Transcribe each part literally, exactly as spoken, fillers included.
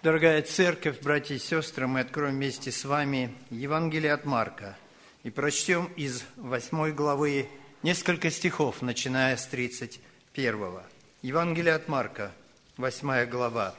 Дорогая церковь, братья и сестры, мы откроем вместе с вами Евангелие от Марка и прочтем из восьмой главы несколько стихов, начиная с тридцать первого. Евангелие от Марка, восьмая глава.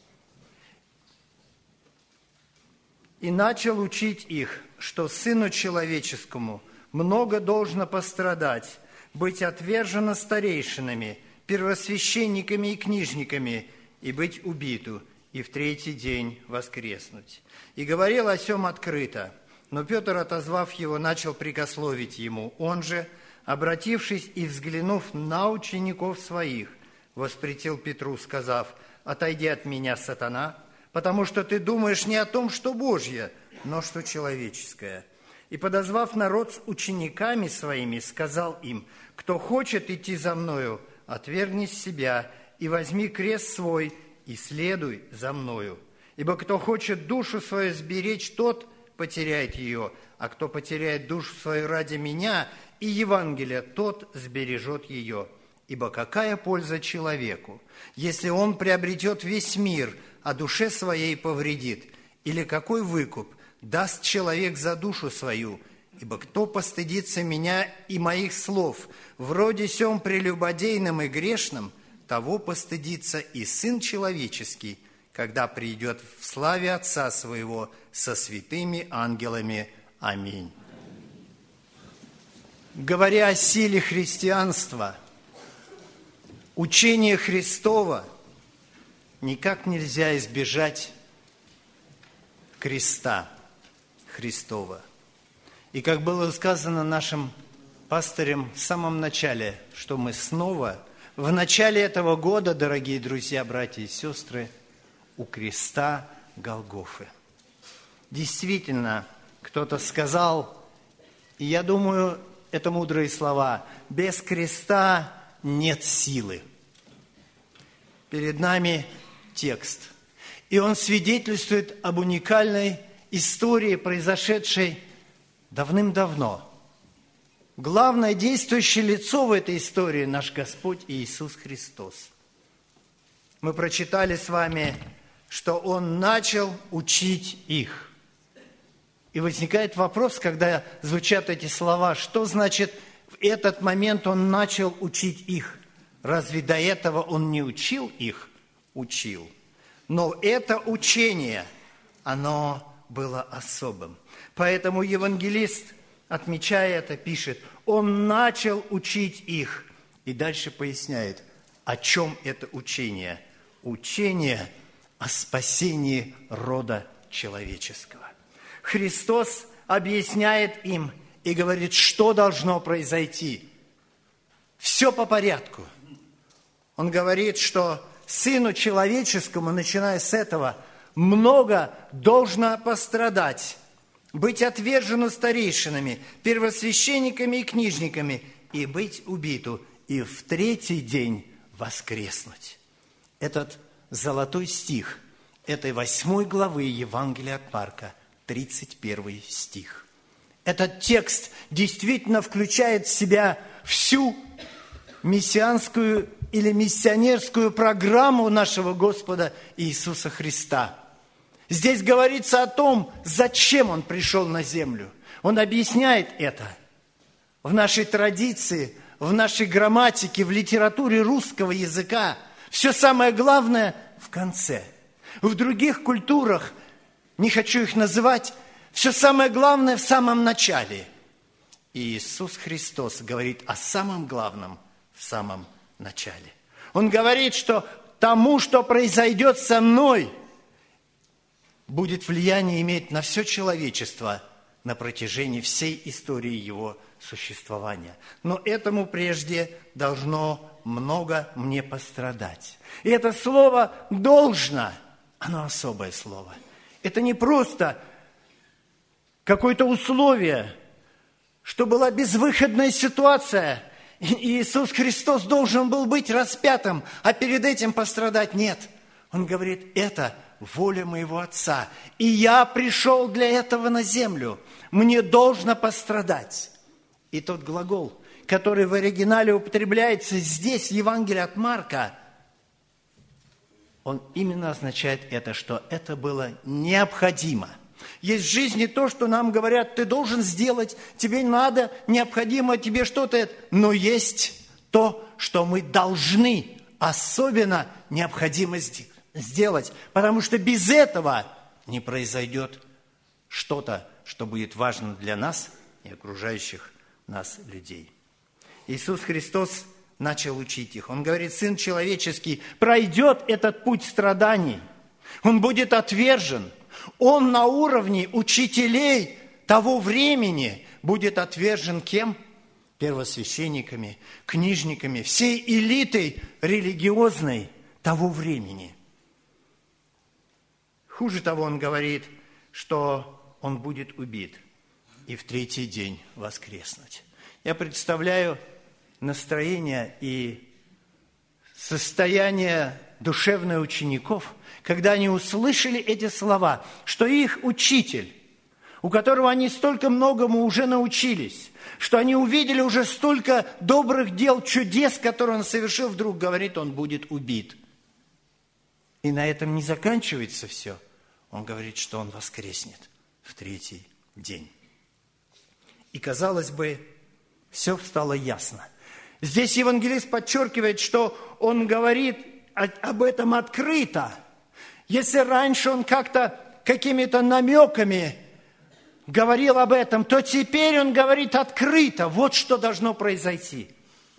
«И начал учить их, что Сыну Человеческому много должно пострадать, быть отвержено старейшинами, первосвященниками и книжниками, и быть убиту, и в третий день воскреснуть. И говорил о сем открыто, но Петр, отозвав его, начал прикословить ему. Он же, обратившись и взглянув на учеников своих, воспретил Петру, сказав: «Отойди от меня, сатана, потому что ты думаешь не о том, что Божье, но что человеческое». И, подозвав народ с учениками своими, сказал им: «Кто хочет идти за мною, отвергни себя и возьми крест свой, и следуй за мною. Ибо кто хочет душу свою сберечь, тот потеряет ее, а кто потеряет душу свою ради меня и Евангелия, тот сбережет ее. Ибо какая польза человеку, если он приобретет весь мир, а душе своей повредит? Или какой выкуп даст человек за душу свою? Ибо кто постыдится меня и моих слов, вроде сем прелюбодейным и грешным, того постыдится и Сын Человеческий, когда придет в славе Отца Своего со святыми ангелами. Аминь». Говоря о силе христианства, учение Христова никак нельзя избежать креста Христова. И как было сказано нашим пастырем в самом начале, что мы снова в начале этого года, дорогие друзья, братья и сестры, у креста Голгофы. Действительно, кто-то сказал, и я думаю, это мудрые слова: без креста нет силы. Перед нами текст, и он свидетельствует об уникальной истории, произошедшей давным-давно. Главное действующее лицо в этой истории – наш Господь Иисус Христос. Мы прочитали с вами, что Он начал учить их. И возникает вопрос, когда звучат эти слова, что значит в этот момент Он начал учить их? Разве до этого Он не учил их? Учил. Но это учение, оно было особым. Поэтому евангелист, отмечая это, пишет: Он начал учить их. И дальше поясняет, о чем это учение. Учение о спасении рода человеческого. Христос объясняет им и говорит, что должно произойти. Все по порядку. Он говорит, что Сыну Человеческому, начиная с этого, много должно пострадать, быть отвержено старейшинами, первосвященниками и книжниками, и быть убиту, и в третий день воскреснуть. Этот золотой стих этой восьмой главы Евангелия от Марка, тридцать первый стих. Этот текст действительно включает в себя всю мессианскую или миссионерскую программу нашего Господа Иисуса Христа. Здесь говорится о том, зачем Он пришел на землю. Он объясняет это в нашей традиции, в нашей грамматике, в литературе русского языка. Все самое главное в конце. В других культурах, не хочу их называть, все самое главное в самом начале. И Иисус Христос говорит о самом главном в самом начале. Он говорит, что тому, что произойдет со мной, будет влияние иметь на все человечество на протяжении всей истории его существования. Но этому прежде должно много мне пострадать. И это слово «должно», оно особое слово. Это не просто какое-то условие, что была безвыходная ситуация, и Иисус Христос должен был быть распятым, а перед этим пострадать. Нет. Он говорит, это воля моего Отца. И я пришел для этого на землю. Мне должно пострадать. И тот глагол, который в оригинале употребляется здесь, в Евангелии от Марка, он именно означает это, что это было необходимо. Есть в жизни то, что нам говорят, ты должен сделать, тебе надо, необходимо тебе что-то. Но есть то, что мы должны, особенно необходимо сделать. Потому что без этого не произойдет что-то, что будет важно для нас и окружающих нас людей. Иисус Христос начал учить их. Он говорит, Сын Человеческий пройдет этот путь страданий. Он будет отвержен. Он на уровне учителей того времени будет отвержен кем? Первосвященниками, книжниками, всей элитой религиозной того времени. Хуже того, он говорит, что он будет убит и в третий день воскреснуть. Я представляю настроение и состояние душевное учеников, когда они услышали эти слова, что их учитель, у которого они столько многому уже научились, что они увидели уже столько добрых дел, чудес, которые он совершил, вдруг говорит, он будет убит. И на этом не заканчивается все. Он говорит, что он воскреснет в третий день. И, казалось бы, все стало ясно. Здесь евангелист подчеркивает, что он говорит об этом открыто. Если раньше он как-то какими-то намеками говорил об этом, то теперь он говорит открыто. Вот что должно произойти.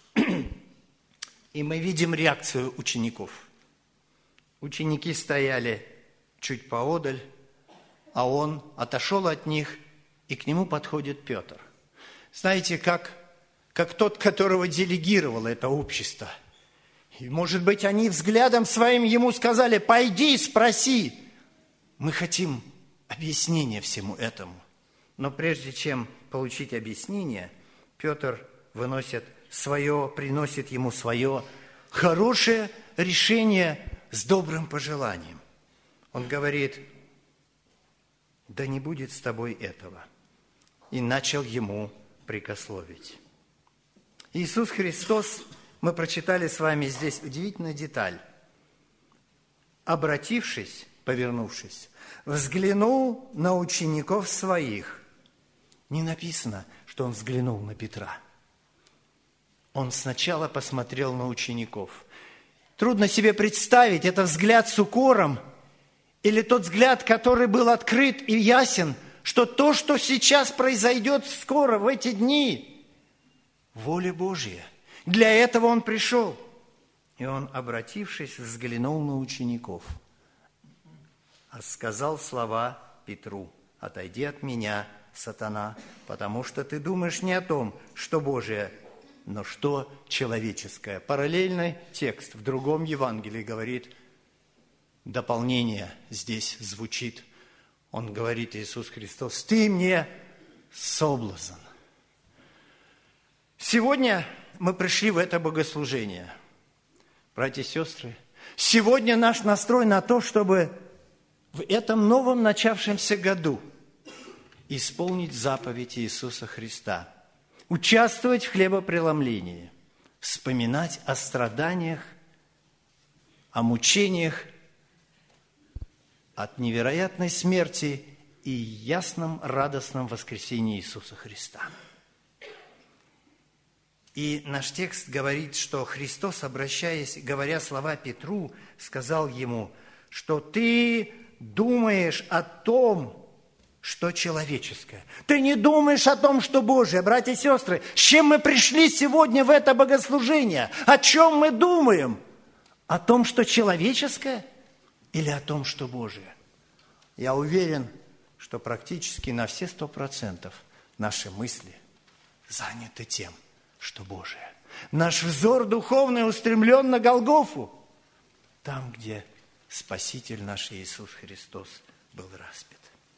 И мы видим реакцию учеников. Ученики стояли чуть поодаль, а он отошел от них, и к нему подходит Петр. Знаете, как, как тот, которого делегировало это общество. И, может быть, они взглядом своим ему сказали, пойди, спроси. Мы хотим объяснения всему этому. Но прежде чем получить объяснение, Петр выносит свое, приносит ему свое хорошее решение с добрым пожеланием. Он говорит, да не будет с тобой этого. И начал ему прикословить. Иисус Христос, мы прочитали с вами здесь удивительную деталь. Обратившись, повернувшись, взглянул на учеников своих. Не написано, что он взглянул на Петра. Он сначала посмотрел на учеников. Трудно себе представить, это взгляд с укором, или тот взгляд, который был открыт и ясен, что то, что сейчас произойдет скоро, в эти дни, воля Божья. Для этого он пришел. И он, обратившись, взглянул на учеников, а сказал слова Петру, «Отойди от меня, сатана, потому что ты думаешь не о том, что Божие, но что человеческое». Параллельный текст в другом Евангелии говорит, дополнение здесь звучит. Он говорит, Иисус Христос, «Ты мне соблазн». Сегодня мы пришли в это богослужение. Братья и сестры, сегодня наш настрой на то, чтобы в этом новом начавшемся году исполнить заповедь Иисуса Христа, участвовать в хлебопреломлении, вспоминать о страданиях, о мучениях, от невероятной смерти и ясном радостном воскресении Иисуса Христа. И наш текст говорит, что Христос, обращаясь, говоря слова Петру, сказал ему, что ты думаешь о том, что человеческое. Ты не думаешь о том, что Божие. Братья и сестры, с чем мы пришли сегодня в это богослужение? О чем мы думаем? О том, что человеческое или о том, что Божие? Я уверен, что практически на все сто процентов наши мысли заняты тем, что Божие. Наш взор духовный устремлен на Голгофу, там, где Спаситель наш Иисус Христос был распят.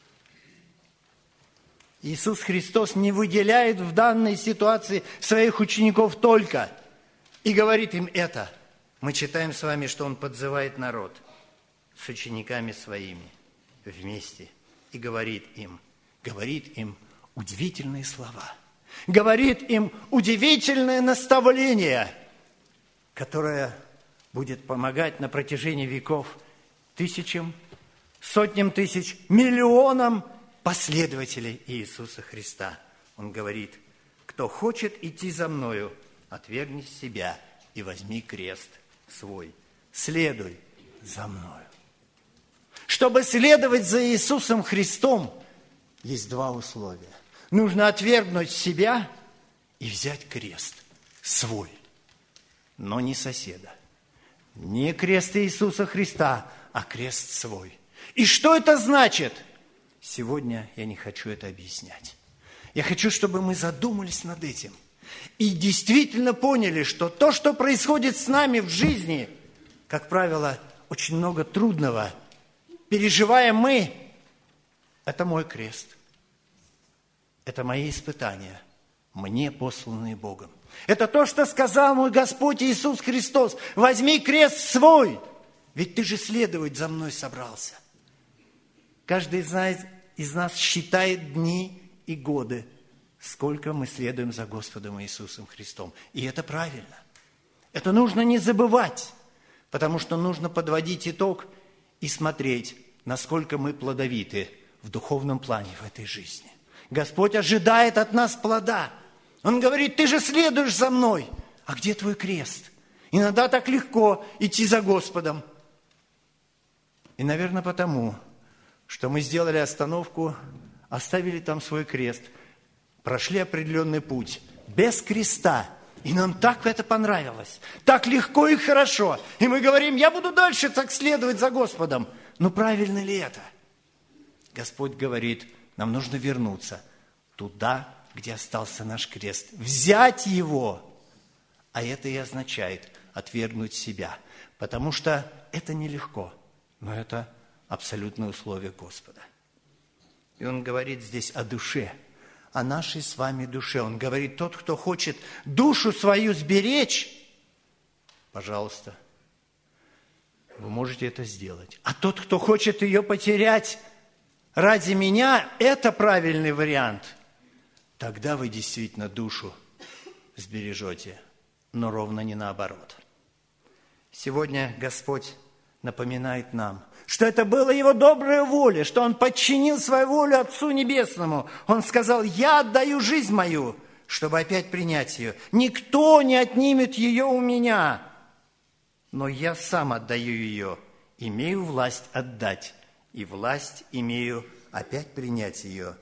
Иисус Христос не выделяет в данной ситуации своих учеников только и говорит им это. Мы читаем с вами, что Он подзывает народ с учениками своими вместе и говорит им, говорит им удивительные слова, говорит им удивительное наставление, которое будет помогать на протяжении веков тысячам, сотням тысяч, миллионам последователей Иисуса Христа. Он говорит: кто хочет идти за мною, отвергни себя и возьми крест свой. Следуй за мною. Чтобы следовать за Иисусом Христом, есть два условия. Нужно отвергнуть себя и взять крест свой, но не соседа. Не крест Иисуса Христа, а крест свой. И что это значит? Сегодня я не хочу это объяснять. Я хочу, чтобы мы задумались над этим и действительно поняли, что то, что происходит с нами в жизни, как правило, очень много трудного, переживаем мы, это мой крест. Это мои испытания, мне посланные Богом. Это то, что сказал мой Господь Иисус Христос. Возьми крест свой, ведь ты же следовать за мной собрался. Каждый из нас, из нас считает дни и годы, сколько мы следуем за Господом Иисусом Христом. И это правильно. Это нужно не забывать, потому что нужно подводить итог и смотреть, насколько мы плодовиты в духовном плане в этой жизни. Господь ожидает от нас плода. Он говорит: ты же следуешь за мной. А где твой крест? Иногда так легко идти за Господом. И, наверное, потому, что мы сделали остановку, оставили там свой крест, прошли определенный путь без креста. И нам так это понравилось. Так легко и хорошо. И мы говорим: я буду дальше так следовать за Господом. Но правильно ли это? Господь говорит: нам нужно вернуться туда, где остался наш крест, взять его. А это и означает отвергнуть себя, потому что это нелегко, но это абсолютное условие Господа. И Он говорит здесь о душе, о нашей с вами душе. Он говорит: тот, кто хочет душу свою сберечь, пожалуйста, вы можете это сделать. А тот, кто хочет ее потерять ради меня, это правильный вариант. Тогда вы действительно душу сбережете, но ровно не наоборот. Сегодня Господь напоминает нам, что это была Его добрая воля, что Он подчинил свою волю Отцу Небесному. Он сказал: я отдаю жизнь мою, чтобы опять принять ее. Никто не отнимет ее у меня, но я сам отдаю ее, имею власть отдать, и власть имею опять принять ее.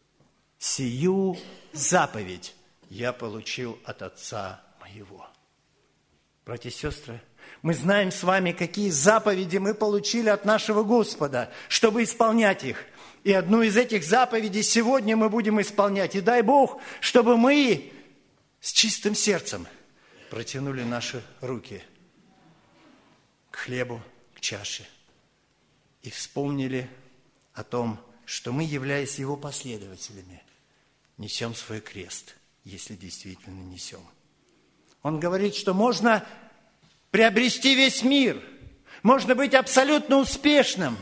Сию заповедь я получил от Отца моего. Братья и сестры, мы знаем с вами, какие заповеди мы получили от нашего Господа, чтобы исполнять их. И одну из этих заповедей сегодня мы будем исполнять. И дай Бог, чтобы мы с чистым сердцем протянули наши руки к хлебу, к чаше и вспомнили о том, что мы, являясь Его последователями, несем свой крест, если действительно несем. Он говорит, что можно приобрести весь мир, можно быть абсолютно успешным,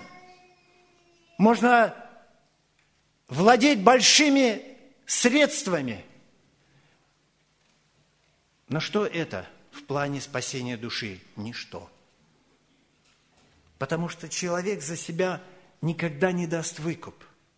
можно владеть большими средствами. Но что это в плане спасения души? Ничто. Потому что человек за себя никогда не даст выкуп.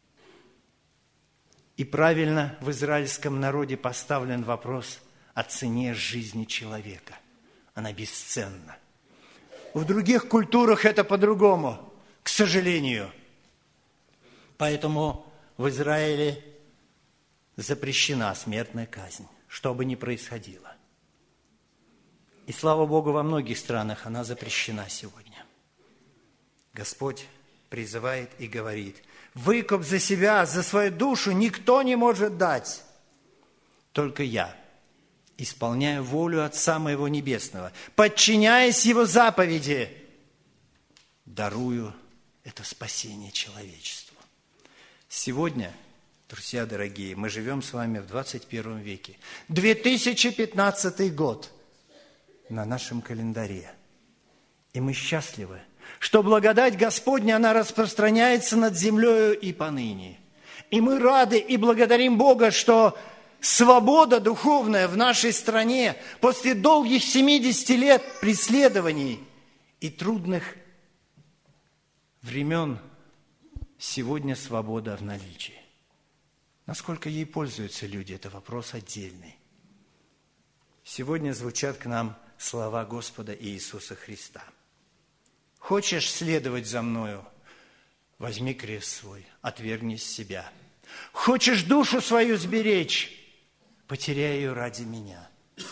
И правильно в израильском народе поставлен вопрос о цене жизни человека. Она бесценна. В других культурах это по-другому, к сожалению. Поэтому в Израиле запрещена смертная казнь, что бы ни происходило. И слава Богу, во многих странах она запрещена сегодня. Господь призывает и говорит: выкуп за себя, за свою душу никто не может дать. Только я исполняю волю Отца моего Небесного, подчиняясь Его заповеди, дарую это спасение человечеству. Сегодня, друзья дорогие, мы живем с вами в двадцать первом веке. две тысячи пятнадцатый год на нашем календаре. И мы счастливы, что благодать Господня, она распространяется над землею и поныне. И мы рады и благодарим Бога, что свобода духовная в нашей стране после долгих семидесяти лет преследований и трудных времен сегодня свобода в наличии. Насколько ей пользуются люди, это вопрос отдельный. Сегодня звучат к нам слова Господа Иисуса Христа. Хочешь следовать за мною? Возьми крест свой, отвергни себя. Хочешь душу свою сберечь? Потеряй ее ради меня.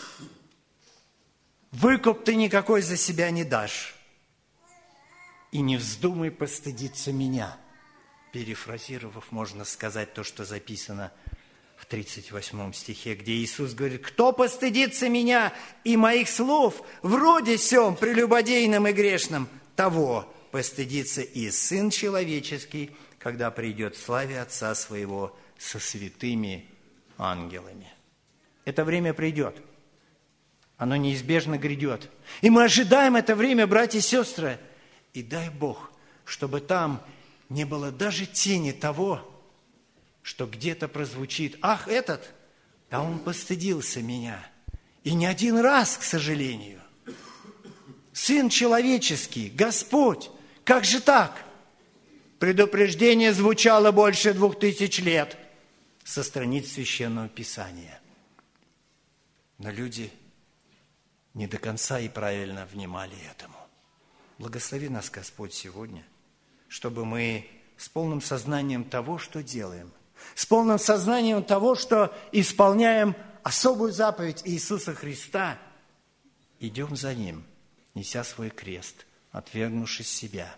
Выкуп ты никакой за себя не дашь. И не вздумай постыдиться меня. Перефразировав, можно сказать то, что записано в тридцать восьмом стихе, где Иисус говорит: «Кто постыдится меня и моих слов, вроде сем прелюбодейным и грешным, того постыдится и Сын Человеческий, когда придет в славе Отца Своего со святыми ангелами». Это время придет. Оно неизбежно грядет. И мы ожидаем это время, братья и сестры. И дай Бог, чтобы там не было даже тени того, что где-то прозвучит: «Ах, этот, да он постыдился меня». И не один раз, к сожалению. Сын Человеческий, Господь, как же так? Предупреждение звучало больше двух тысяч лет со страниц Священного Писания. Но люди не до конца и правильно внимали этому. Благослови нас, Господь, сегодня, чтобы мы с полным сознанием того, что делаем, с полным сознанием того, что исполняем особую заповедь Иисуса Христа, идем за Ним, неся свой крест, отвергнувшись себя.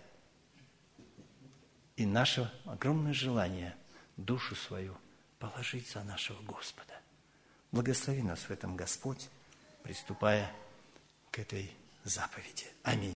И наше огромное желание душу свою положить за нашего Господа. Благослови нас в этом, Господь, приступая к этой заповеди. Аминь.